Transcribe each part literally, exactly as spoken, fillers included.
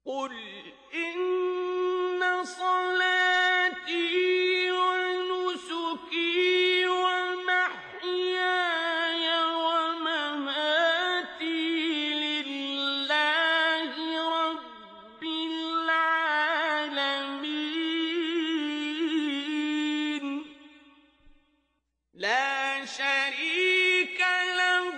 قل إن صلاتي ونسكي ومحياي ومماتي لله رب العالمين لا شريك له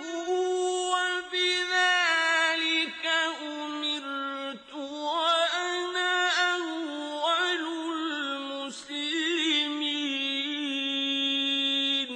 وبذلك أمرت وأنا أول المسلمين.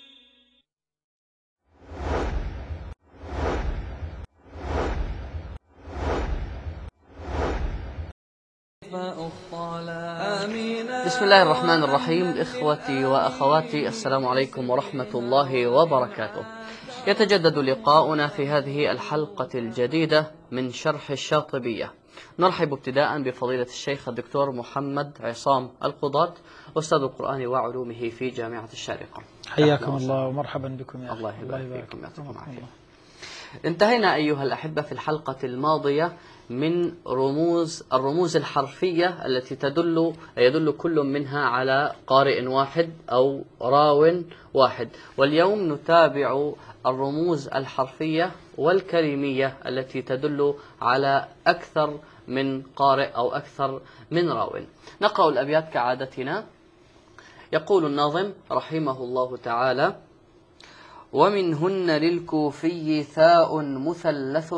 بسم الله الرحمن الرحيم. إخوتي وأخواتي، السلام عليكم ورحمة الله وبركاته. يتجدد لقاؤنا في هذه الحلقة الجديدة من شرح الشاطبية. نرحب ابتداء بفضيلة الشيخ الدكتور محمد عصام القضاة، أستاذ القرآن وعلومه في جامعة الشارقة. حياكم الله ومرحبا بكم يا أخي. الله يبارك فيكم ويعطيكم العافية. انتهينا أيها الأحبة في الحلقة الماضية من رموز الرموز الحرفية التي تدل يدل كل منها على قارئ واحد أو راو واحد، واليوم نتابع الرموز الحرفية والكلمية التي تدل على أكثر من قارئ أو أكثر من راو. نقرأ الأبيات كعادتنا. يقول الناظم رحمه الله تعالى: ومنهن للكوفي ثاء مثلث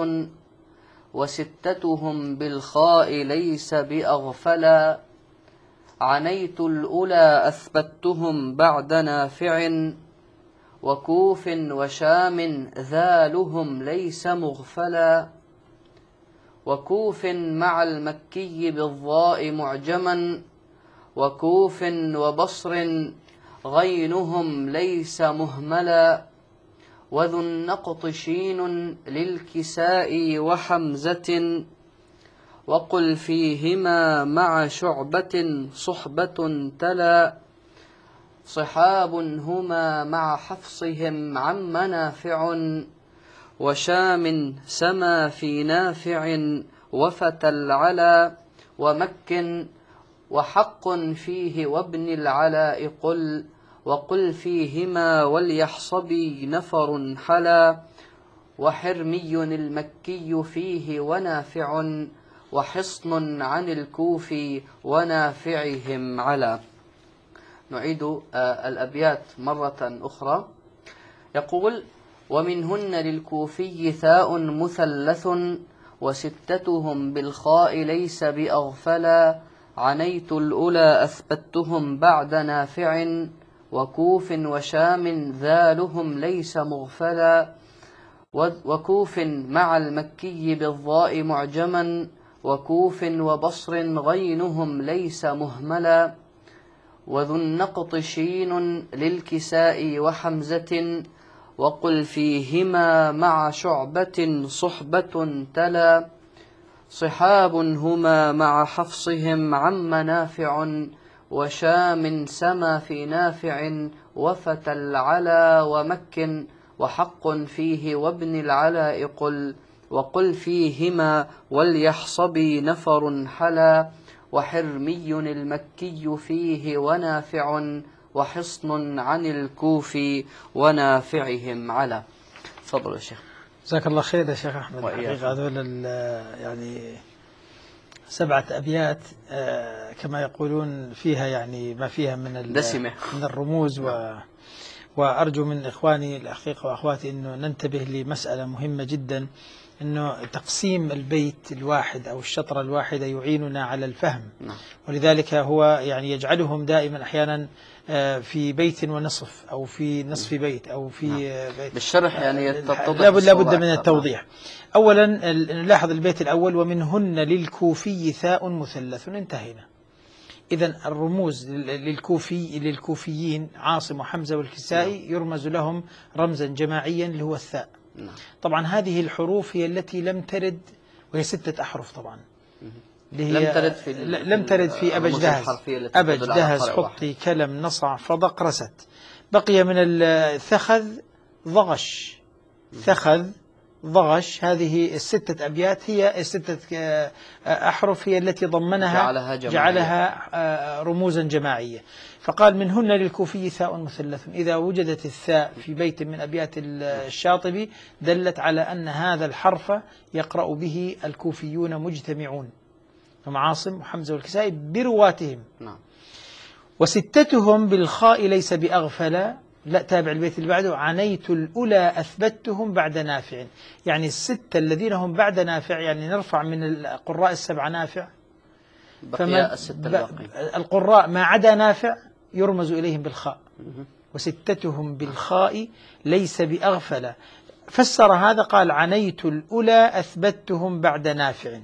وستتهم بالخاء ليس بأغفلا عنيت الأولى أثبتهم بعد نافع وكوف وشام ذالهم ليس مغفلا وكوف مع المكي بالضاء معجما وكوف وبصر غينهم ليس مهملا وذو النقط شين للكساء وحمزة وقل فيهما مع شعبة صحبة تلا صحاب هما مع حفصهم عم نافع وشام سما في نافع وفتى العلا ومك وحق فيه وابن العلاء قل وقل فيهما وليحصبي نفر حلا وحرمي المكي فيه ونافع وحصن عن الكوفي ونافعهم على. نعيد الأبيات مرة أخرى. يقول: ومنهن للكوفي ثاء مثلث وستتهم بالخاء ليس بأغفلا عنيت الأولى أثبتهم بعد نافع وكوف وشام ذالهم ليس مغفلا وكوف مع المكي بالضاء معجما وكوف وبصر غينهم ليس مهملا وذو النقط شين للكساء وحمزة وقل فيهما مع شعبة صحبة تلا صحاب هما مع حفصهم عم نافع وشام سما في نافع وفتى العلا ومك وحق فيه وابن العلاء قل وقل فيهما وليحصبي نفر حلا وحرمي المكي فيه ونافع وحصن عن الكوفي ونافعهم على. تفضل يا شيخ. جزاك الله خير يا شيخ أحمد. حقيقة هذول يعني سبعة أبيات كما يقولون فيها يعني ما فيها من دسمة من الرموز و وأرجو من إخواني الحقيقة وأخواتي أنه ننتبه لمسألة مهمة جدا، أنه تقسيم البيت الواحد أو الشطرة الواحدة يعيننا على الفهم، ولذلك هو يعني يجعلهم دائما أحيانا في بيت ونصف أو في نصف بيت أو في بيت بالشرح يعني لا بد من التوضيح. أولا نلاحظ البيت الأول: ومنهن للكوفي ثاء مثلث. انتهينا. إذن الرموز للكوفي للكوفيين عاصم وحمزة والكسائي يرمز لهم رمزا جماعيا اللي هو الثاء. طبعا هذه الحروف هي التي لم ترد، وهي ستة أحرف طبعا، لم ترد في لم ترد في أبج دهز أبج دهز حطي كلم نصع فضق رست. بقي من الثخذ ضغش ثخذ ضغش، هذه الستة أبيات هي الستة أحرف هي التي ضمنها جعلها, جعلها رموزا جماعية. فقال منهن للكوفي ثاء مثلث، إذا وجدت الثاء في بيت من أبيات الشاطبي دلت على أن هذا الحرف يقرأ به الكوفيون مجتمعون، هم عاصم وحمزة والكسائي برواتهم. نعم. وستتهم بالخاء ليس بأغفل، لا تابع البيت اللي بعده، عنيت الأولى أثبتهم بعد نافع. يعني الستة الذين هم بعد نافع، يعني نرفع من القراء السبع نافع، بقي الستة الباقي القراء ما عدا نافع يرمز إليهم بالخاء. وستتهم بالخاء ليس بأغفل، فسر هذا قال عنيت الأولى أثبتهم بعد نافع.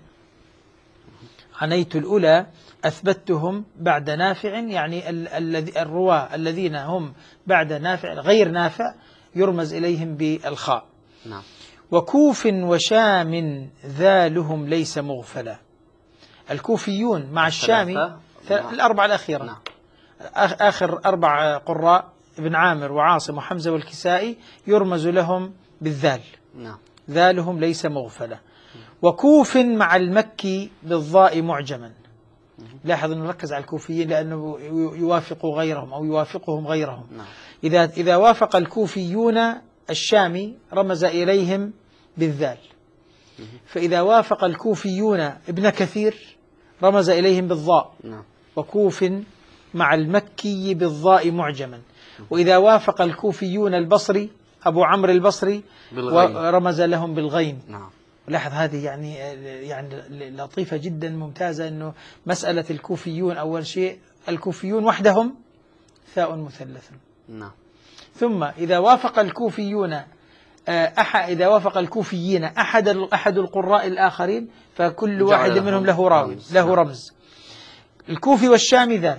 عنيت الأولى أثبتهم بعد نافع، يعني الرواة الذين هم بعد نافع غير نافع يرمز إليهم بالخاء. نعم. وكوف وشام ذالهم ليس مغفلا، الكوفيون مع الشامي الأربعة الأخيرة. نعم. آخر أربع قراء ابن عامر وعاصم وحمزة والكسائي يرمز لهم بالذال. نعم. ذالهم ليس مغفلا. وكوف مع المكي بالضاء معجما، لاحظ أنه نركز على الكوفيين لأنه يوافق غيرهم أو يوافقهم غيرهم. نعم. إذا إذا وافق الكوفيون الشامي رمز إليهم بالذال، فإذا وافق الكوفيون ابن كثير رمز إليهم بالضاء. نعم. وكوف مع المكي بالضاء معجما. وإذا وافق الكوفيون البصري أبو عمرو البصري رمز لهم بالغين. نعم. لاحظ هذه يعني يعني لطيفة جدا ممتازة، أنه مسألة الكوفيون أول شيء الكوفيون وحدهم ثاء مثلث. نعم. ثم إذا وافق الكوفيون أحد إذا وافق الكوفيين أحد أحد القراء الآخرين فكل واحد منهم له راوي له رمز. الكوفي والشامي ذال،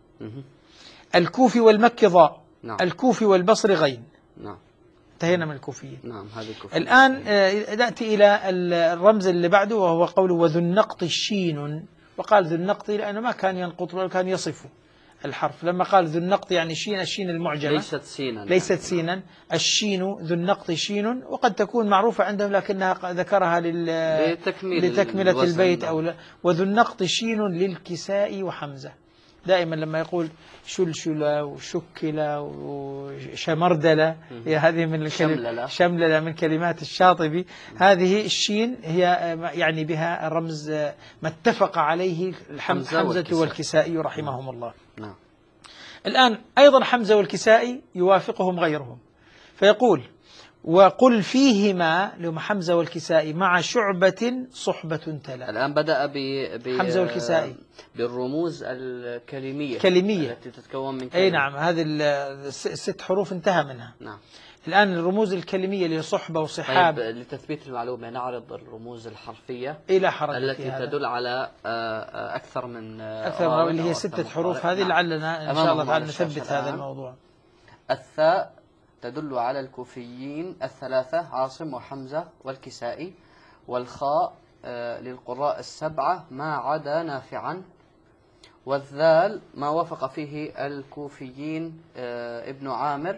الكوفي والمكي ضاء، نعم. الكوفي والبصري غين. نعم. انتهينا من الكوفيين. نعم. هذه الكوفية. الآن نأتي إلى الرمز اللي بعده وهو قوله وذو النقط الشين. وقال ذو النقط لأنه ما كان ينقط ولا كان يصف الحرف، لما قال ذو النقط يعني شين، الشين المعجمة ليست سينا، ليست يعني. سينا، الشين ذو النقط شين، وقد تكون معروفة عندهم لكنها ذكرها لتكميل لتكملة البيت أو لا. وذو النقط شين للكساء وحمزة. دائما لما يقول شلشلة وشكلة وشمردلة، هي هذه من الكلمة شمللة من كلمات الشاطبي. هذه الشين هي يعني بها رمز ما اتفق عليه حمزة, حمزة والكسائي رحمهم الله. نعم. الآن أيضا حمزة والكسائي يوافقهم غيرهم، فيقول وقل فيهما لهم حمزة والكسائي مع شعبة صحبة تلا. الآن بدأ ب ب حمزة والكسائي بالرموز الكلمية كلمية التي تتكون من كلمة. أي نعم، هذه الست حروف انتهى منها. نعم. الآن الرموز الكلمية اللي صحبة وصحاب. طيب لتثبيت المعلومة نعرض الرموز الحرفية إلى حركة التي تدل على أكثر من أكثر من اللي هي ستة حروف. هذه نعم. لعلنا إن شاء الله تعالى نثبت هذا الموضوع. الثاء تدل على الكوفيين الثلاثة عاصم وحمزة والكسائي، والخاء للقراء السبعة ما عدا نافعا، والذال ما وافق فيه الكوفيين ابن عامر،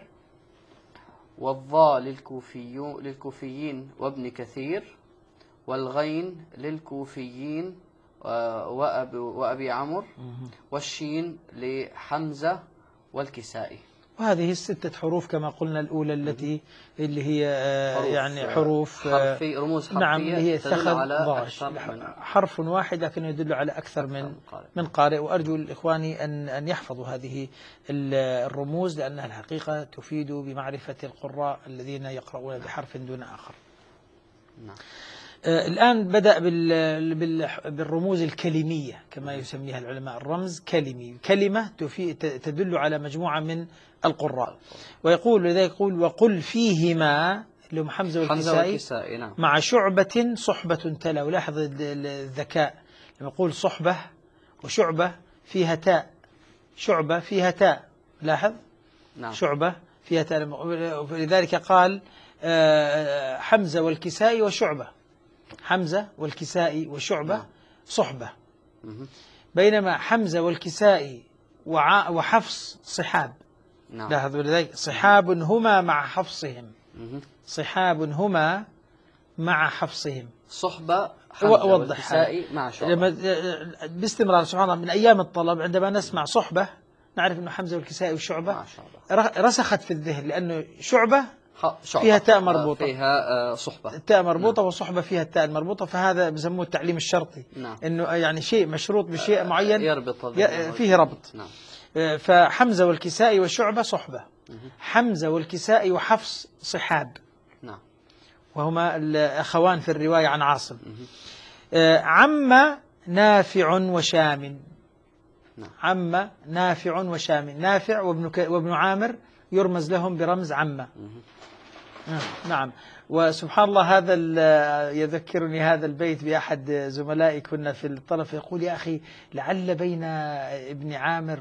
والضاء للكوفيين وابن كثير، والغين للكوفيين وأبي عمرو، والشين لحمزة والكسائي. وهذه الستة حروف كما قلنا الأولى التي اللي هي حروف يعني حروف حرفي رموز حرفية. نعم هي تدل على حرف واحد لكن يدل على أكثر من من قارئ. وأرجو الإخواني أن أن يحفظوا هذه الرموز لأنها الحقيقة تفيد بمعرفة القراء الذين يقرؤون بحرف دون آخر. نعم. آه الآن بدأ بالرموز الكلمية كما يسميها العلماء. الرمز كلمي، كلمة تدل على مجموعة من القراء. ويقول لذلك يقول وقل فيهما لهم حمزة والكسائي نعم. مع شعبة صحبة تلا. ولاحظ الذكاء لما يقول صحبة وشعبة فيها تاء، شعبة فيها تاء، لاحظ نعم. شعبة فيها تاء. لذلك قال آه حمزة والكسائي وشعبة، حمزة والكسائي وشعبة نعم. صحبة. بينما حمزة والكسائي وحفص صحاب. نعم. لاحظوا لذلك صحاب هما مع حفصهم، صحاب هما مع حفصهم. صحبة حمزة والكسائي مع شعبة باستمرار. سبحان الله، من أيام الطلب عندما نسمع صحبة نعرف أنه حمزة والكسائي وشعبة رسخت في الذهن، لأنه شعبة فيها تاء مربوطة، فيها صحبة التاء مربوطة، نعم. وصحبة فيها التاء المربوطة، فهذا بسموه التعليم الشرطي، نعم. إنه يعني شيء مشروط بشيء معين يربط فيه ربط، نعم. فحمزة والكسائي وشعبة صحبة، حمزة والكسائي وحفص صحاب، نعم. وهما الأخوان في الرواية عن عاصم. عم نافع وشام، نعم. عم نافع وشام، نافع وابن, ك... وابن عامر يرمز لهم برمز عمه. نعم. وسبحان الله، هذا يذكرني هذا البيت بأحد زملائي كنا في الطلب، يقول يا أخي لعل بين ابن عامر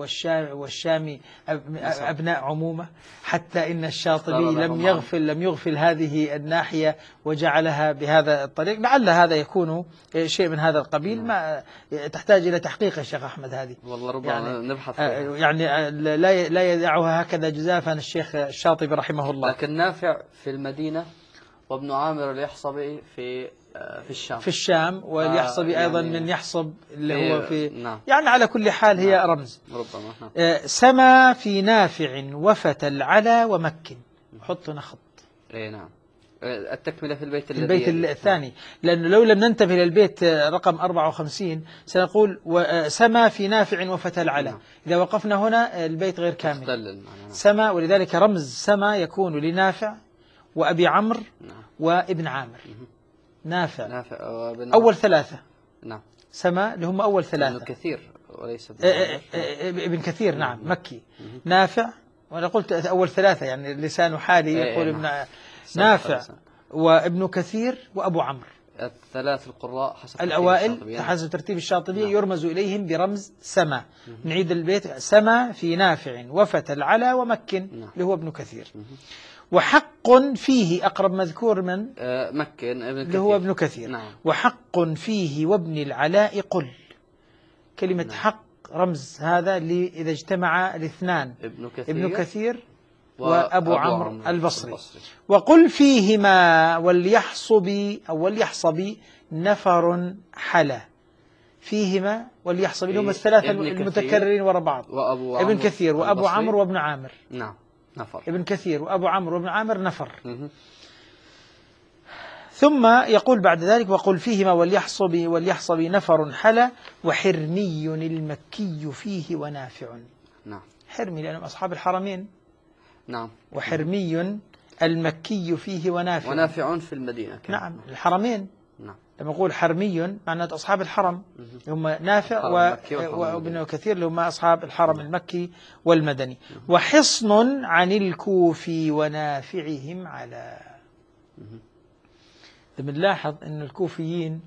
والشامي أبناء عمومة، حتى إن الشاطبي لم يغفل لم يغفل هذه الناحية وجعلها بهذا الطريق. لعل هذا يكون شيء من هذا القبيل، ما تحتاج إلى تحقيق يا شيخ أحمد هذه، والله ربما يعني نبحث فيها. يعني لا لا يدعها هكذا جزافا الشيخ الشاطبي رحمه الله. لكن نافع في المدينة وابن عامر اليحصبي في في الشام في الشام واليحصبي آه أيضا يعني من يحصب اللي هو في نعم. يعني على كل حال هي نعم. رمز. ربما نعم. آه سما في نافع وفت العلا ومكن، حط خط. اي نعم. التكملة في البيت الذي البيت الثاني، لأنه لو لم ننتبه للبيت رقم أربعة وخمسين سنقول سما في نافع وفت العلا. نعم. إذا وقفنا هنا البيت غير كامل. نعم. سما، ولذلك رمز سما يكون لنافع وأبي عمرو نعم. وابن عامر. نافع, نافع أول ثلاثة. نعم. سما اللي هم أول ثلاثة. ابن كثير وليس ابن, ابن كثير. نعم. نعم. مكي. نافع، وأنا قلت أول ثلاثة يعني لسان حالي يقول ابن نعم. نافع وابن كثير وأبو عمرو، الثلاث القراء حسب الأوائل حسب ترتيب الشاطبية. نعم. يرمز إليهم برمز سما. مه. نعيد البيت: سما في نافع وفت العلا ومكن. نعم. اللي هو ابن كثير. مه. وحق فيه أقرب مذكور من آه مكن ابن اللي هو ابن كثير. نعم. وحق فيه وابن العلاء قل. كلمة نعم. حق رمز هذا اللي إذا اجتمع الاثنان ابن كثير, ابن كثير وأبو عمرو البصري. البصري. وقل فيهما وليحصبي أو وليحصبي نفر حلا. فيهما وليحصبي هم الثلاثة المتكررين وراء بعض. ابن كثير وأبو عمرو وابن عامر. نعم. نفر. ابن كثير وأبو عمرو وابن عامر نفر. م- ثم يقول بعد ذلك: وقل فيهما وليحصبي وليحصبي نفر حلا وحرمي المكي فيه ونافع. نعم. حرمي لأنهم أصحاب الحرمين. نعم. وحرمي المكي فيه ونافع. ونافع في المدينة. نعم. الحرمين. نعم. لما نقول حرمي معناته أصحاب الحرم هم نافع وابن كثير اللي هم أصحاب الحرم المكي والمدني. وحصن عن الكوفي ونافعهم على. بنلاحظ أن الكوفيين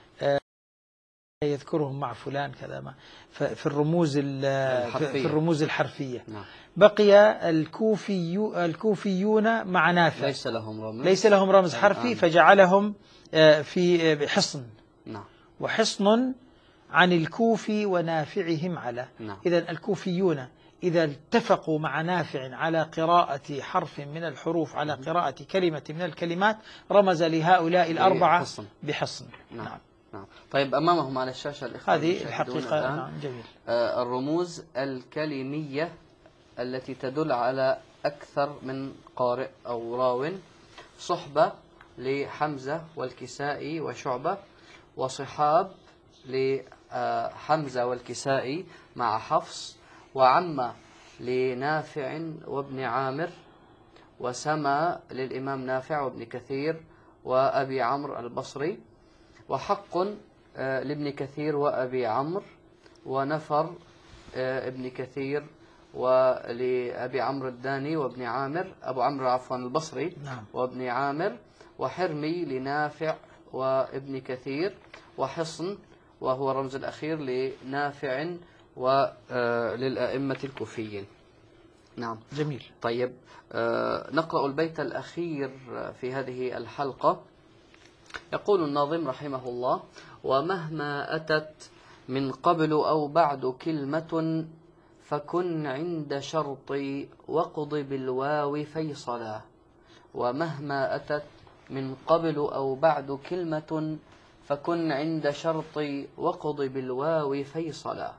يذكرهم مع فلان كذا ما في الرموز في الرموز الحرفية. نعم. بقي الكوفي الكوفيون مع نافع ليس لهم رمز ليس لهم رمز حرفي فجعلهم في حصن. نعم. وحصن عن الكوفي ونافعهم على. نعم. إذا الكوفيون إذا اتفقوا مع نافع على قراءة حرف من الحروف على قراءة كلمة من الكلمات رمز لهؤلاء الأربعة بحصن, بحصن. نعم. نعم. نعم. طيب أمامهم على الشاشة الإخوة هذه الحقيقة. نعم. جميل. آه الرموز الكلمية التي تدل على أكثر من قارئ أو راو. صحبة لحمزة والكسائي وشعبة، وصحاب لحمزة والكسائي مع حفص، وعم لنافع وابن عامر، وسما للإمام نافع وابن كثير وأبي عمرو البصري، وحق لابن كثير وأبي عمرو، ونفر ابن كثير ولأبي عمرو الداني وابن عامر أبو عمرو عفوا البصري. نعم. وابن عامر، وحرمي لنافع وابن كثير، وحصن وهو الرمز الأخير لنافع وللأئمة الكوفيين. نعم. جميل. طيب نقرأ البيت الأخير في هذه الحلقة. يقول الناظم رحمه الله: ومهما أتت من قبل أو بعد كلمة فكن عند شرطي واقض بالواو فيصلا. ومهما أتت من قبل أو بعد كلمة فكن عند شرطي وقض بالواو فيصلا.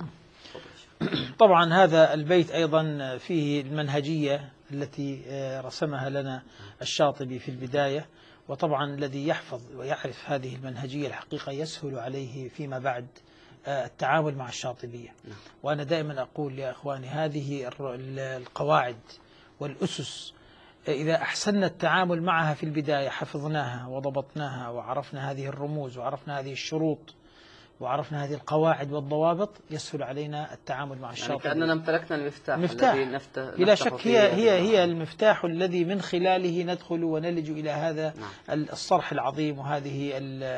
طبعا هذا البيت أيضا فيه المنهجية التي رسمها لنا الشاطبي في البداية، وطبعا الذي يحفظ ويعرف هذه المنهجية الحقيقة يسهل عليه فيما بعد التعامل مع الشاطبية. وأنا دائما أقول يا أخواني هذه القواعد والأسس إذا أحسننا التعامل معها في البداية حفظناها وضبطناها وعرفنا هذه الرموز وعرفنا هذه الشروط وعرفنا هذه القواعد والضوابط يسهل علينا التعامل مع الشاطبية. يعني كأننا امتلكنا المفتاح, المفتاح. الذي نفتح بلا شك هي هي هي المفتاح الذي من خلاله ندخل ونلج إلى هذا نعم. الصرح العظيم وهذه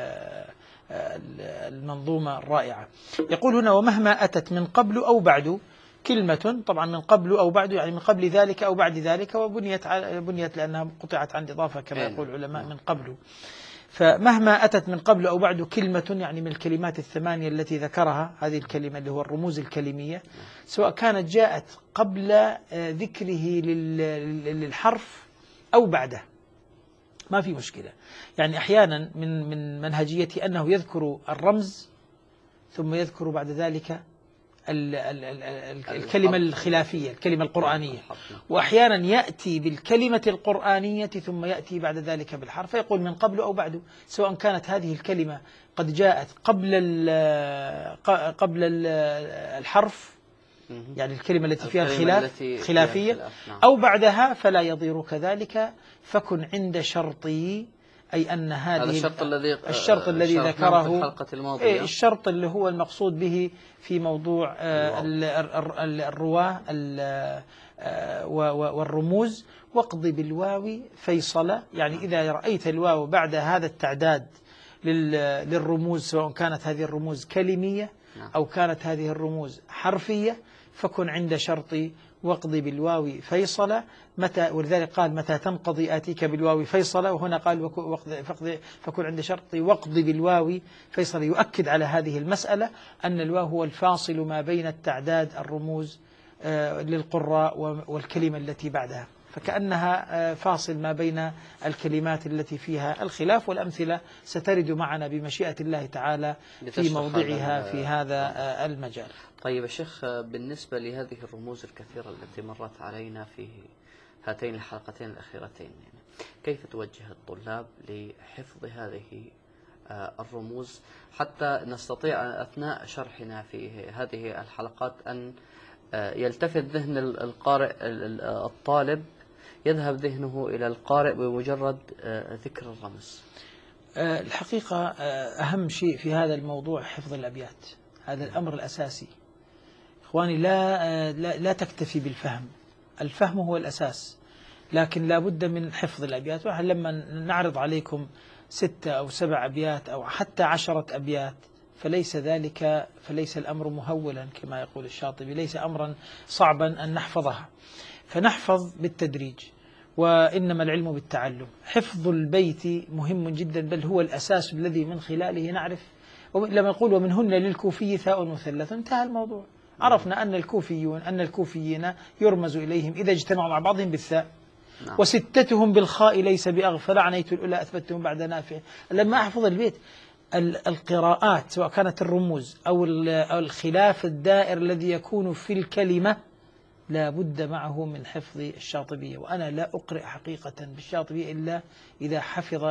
المنظومة الرائعة. يقول هنا ومهما أتت من قبل أو بعد كلمة، طبعا من قبل أو بعد يعني من قبل ذلك أو بعد ذلك، وبنيت بنيت لأنها قطعت عن إضافة كما يقول العلماء من قبل. فمهما أتت من قبل أو بعد كلمة يعني من الكلمات الثمانية التي ذكرها، هذه الكلمة اللي هو الرموز الكلمية، سواء كانت جاءت قبل ذكره للحرف أو بعده ما في مشكلة. يعني أحيانا من من منهجيتي أنه يذكر الرمز ثم يذكر بعد ذلك الكلمة الخلافية الكلمة القرآنية، وأحيانا يأتي بالكلمة القرآنية ثم يأتي بعد ذلك بالحرف، فيقول من قبل أو بعد، سواء كانت هذه الكلمة قد جاءت قبل قبل الحرف يعني الكلمة التي فيها الخلاف خلافية أو بعدها فلا يضير كذلك. فكن عند شرطي أي أن هذه هذا الشرط الذي الشرط الذي ذكره في الحلقة الماضية، الشرط اللي هو المقصود به في موضوع الرواة والرموز. واقض بالواو فيصلا، يعني إذا رأيت الواو بعد هذا التعداد للرموز سواء كانت هذه الرموز كلمية أو كانت هذه الرموز حرفية فكن عند شرطي واقضي بالواو فيصلا. متى ولذلك قال متى تنقضي آتيك بالواو فيصلا، وهنا قال فكن عند شرطي واقضي بالواو فيصلا، يؤكد على هذه المسألة أن الواو هو الفاصل ما بين التعداد الرموز للقراء والكلمة التي بعدها، فكأنها فاصل ما بين الكلمات التي فيها الخلاف، والأمثلة سترد معنا بمشيئة الله تعالى في موضعها في هذا المجال. طيب الشيخ، بالنسبة لهذه الرموز الكثيرة التي مرت علينا في هاتين الحلقتين الأخيرتين، يعني كيف توجه الطلاب لحفظ هذه الرموز حتى نستطيع أثناء شرحنا في هذه الحلقات أن يلتفت ذهن القارئ الطالب، يذهب ذهنه إلى القارئ بمجرد ذكر الرمز؟ الحقيقة أهم شيء في هذا الموضوع حفظ الأبيات، هذا الأمر الأساسي. إخواني لا, لا, لا تكتفي بالفهم، الفهم هو الأساس، لكن لا بد من حفظ الأبيات. لما نعرض عليكم ستة أو سبع أبيات أو حتى عشرة أبيات فليس ذلك فليس الأمر مهولا كما يقول الشاطبي، ليس أمرا صعبا أن نحفظها، فنحفظ بالتدريج، وإنما العلم بالتعلم. حفظ البيت مهم جدا، بل هو الأساس الذي من خلاله نعرف. لما نقول ومنهن للكوفي ثاء مثلث انتهى الموضوع، عرفنا أن الكوفيون أن الكوفيين يرمز إليهم إذا اجتمعوا مع بعضهم بالثاء، نعم. وستتهم بالخاء ليس بأغفل عنيت الأولى أثبتهم بعد نافع. لما أحفظ البيت القراءات سواء كانت الرموز أو الخلاف الدائر الذي يكون في الكلمة لا بد معه من حفظ الشاطبية. وأنا لا أقرأ حقيقة بالشاطبية إلا إذا حفظ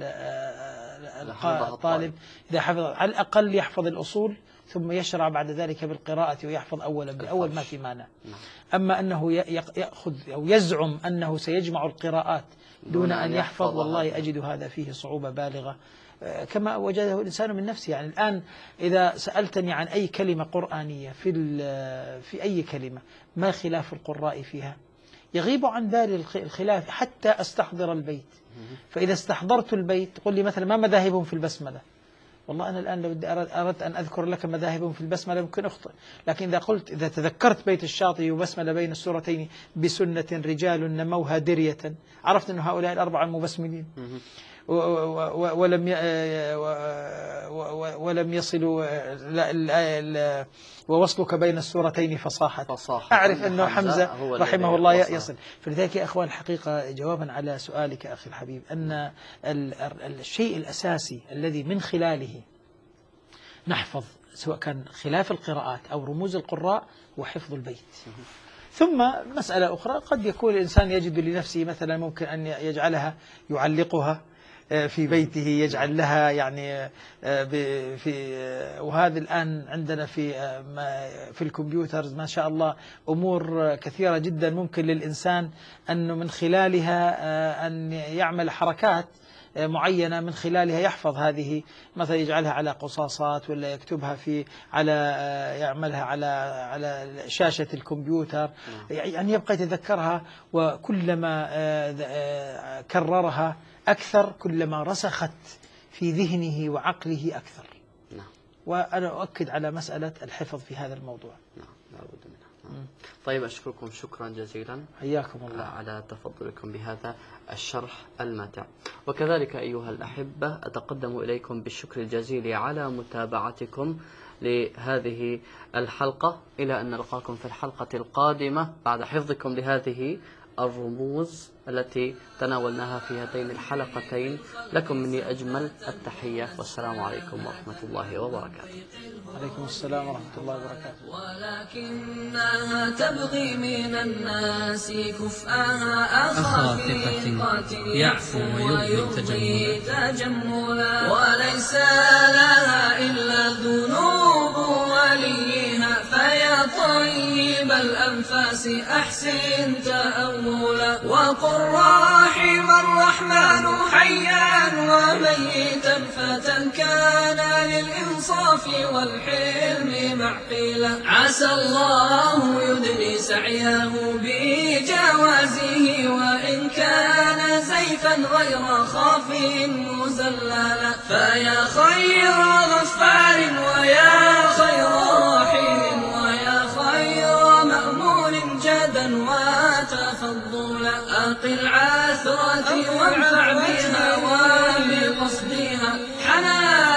الطالب، إذا حفظ على الأقل يحفظ الأصول ثم يشرع بعد ذلك بالقراءة ويحفظ أولا بأول ما في مانع. أما أنه يأخذ أو يزعم أنه سيجمع القراءات دون أن يحفظ، والله أجد هذا فيه صعوبة بالغة كما وجده الإنسان من نفسه. يعني الآن إذا سألتني عن أي كلمة قرآنية في في أي كلمة ما خلاف القراء فيها، يغيب عن بالي الخلاف حتى أستحضر البيت. فإذا استحضرت البيت تقول لي مثلا ما مذاهبهم في البسملة، والله أنا الآن لو أردت أن أذكر لك مذاهبهم في البسملة ممكن أخطئ، لكن إذا قلت إذا تذكرت بيت الشاطبي وبسملة بين السورتين بسنة رجال نموها درية، عرفت أن هؤلاء الأربعة المبسملين. ولم ولم يصلوا لا لا ووصلك بين السورتين فصاحة، فصاحة أعرف أنه حمزة هو رحمه الله وصل. يصل. فلذلك يا أخوان الحقيقة جوابا على سؤالك أخي الحبيب، أن الشيء الأساسي الذي من خلاله نحفظ سواء كان خلاف القراءات أو رموز القراء هو حفظ البيت. ثم مسألة أخرى، قد يكون الإنسان يجد لنفسه مثلا ممكن أن يجعلها يعلقها في بيته، يجعل لها يعني في، وهذا الآن عندنا في في الكمبيوتر ما شاء الله أمور كثيرة جدا ممكن للإنسان أنه من خلالها أن يعمل حركات معينة من خلالها يحفظ هذه، مثلا يجعلها على قصاصات ولا يكتبها في على يعملها على على شاشة الكمبيوتر، يعني يبقى يتذكرها، وكلما كررها أكثر كلما رسخت في ذهنه وعقله أكثر. نعم. وأنا أؤكد على مسألة الحفظ في هذا الموضوع. نعم لا بد منها. نعم. طيب أشكركم شكرا جزيلا حياكم الله على تفضلكم بهذا الشرح الماتع، وكذلك أيها الأحبة أتقدم إليكم بالشكر الجزيل على متابعتكم لهذه الحلقة، إلى أن نلقاكم في الحلقة القادمة بعد حفظكم لهذه الرموز التي تناولناها في هاتين الحلقتين. لكم مني أجمل التحية، والسلام عليكم ورحمة الله وبركاته. عليكم السلام ورحمة الله وبركاته. ولكنها تبغي من الناس كفءها أخا ثقة يعفو ويرضي تجملا، وليس لها إلا ذنوب وليها، فيا طيب الأنفاس أحسن تأولا، وقل رحم الرحمن حيا وميتا فتى كان للإنصاف والحلم معقلا، عسى الله يدني سعيه بجوازه، وإن كان زيفا غير خاف مزللا، فيا خير غفار ويا خير رحيم ويا خير مأمون جدا وتفضلا، أقل عثرتي وانفع بها وبقصدها حنان